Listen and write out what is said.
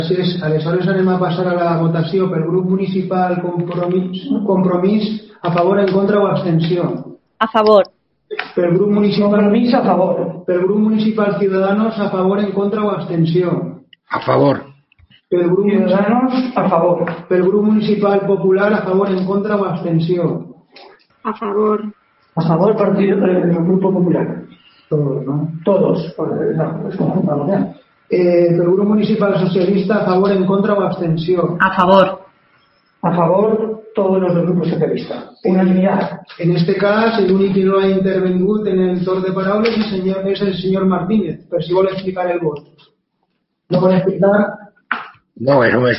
Aleshores anem a passar a la votació pel grup municipal Compromís, a favor, en contra o abstenció. A favor. Pel grup municipal Compromís, a favor. Pel grup municipal Ciudadanos, a favor, en contra o abstenció. A favor. Pel grup Ciudadanos, a favor. Pel grup municipal Popular, a favor, en contra o abstenció. A favor. A favor del Grupo Popular. Todos, ¿no? Todos. No, es conjunto, ¿no? Pel grup municipal Socialista, a favor, en contra o abstenció. A favor. A favor todos los del Grupo Socialista. Unanimidad. En este cas, l'únic que no ha intervingut en el torn de paraules és el senyor Martínez, per si vol explicar el vot. No vol explicar? No, eso me